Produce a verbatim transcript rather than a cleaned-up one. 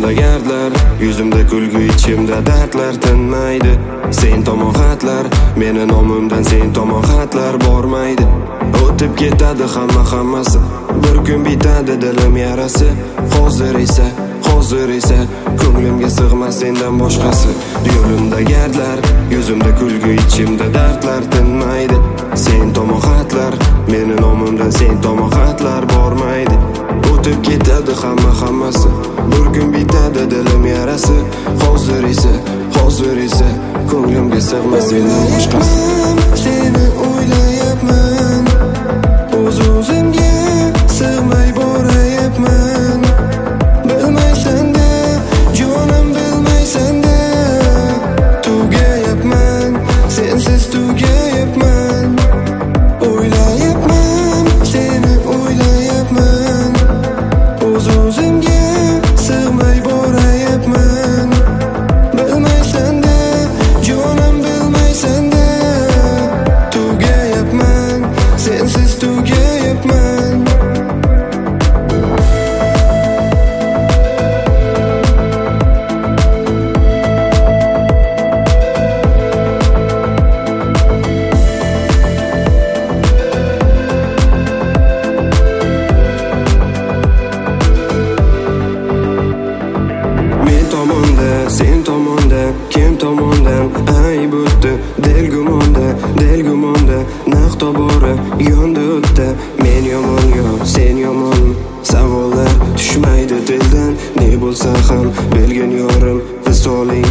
Yo'limda gardlar, yuzimda kulgu, ichimda dardlar tinmaydi. Sen tomon xatlar, meni nomimdan sen tomon xatlar bormaydi. O'tib ketadi hamma hammasi, bir kun bitadi dilim yarasi. Hozir esa, hozir esa ko'nglimga sig'mas sendan boshqasi. Yo'limda gardlar, yuzimda kulgu, ichimda dardlar tinmaydi. Sen tomon xatlar, meni nomimdan sen tomon xatlar bormaydi. O'tib ketadi hamma hammasi, bir kun bitadi dilim yarasi. Hozir esa, hozir esa ko'nglimga sig'mas sendan boshqasi. Seni o'ylayapman, o'z-o'zimga sig'may borayapman. Bilmaysan-da, jonim bilmaysan-da, tugayapman, sensiz tugayapman. O'ylayapman, seni o'ylayapman, o'z-o'zimga sig'may borayapman. Bilmaysan-da, jonim bilmaysan-da, tugayapman, sensiz tugayapman. Men tomonda, sen tomonda, kim tomondan ayb o'tdi? Del gumonda, del gumonda, naq tobora yondi o'tdi. Men yomon yo, sen yomon, savollar tushmaydi dildan. Ne bo'lsa ham bilgin yorim, visoli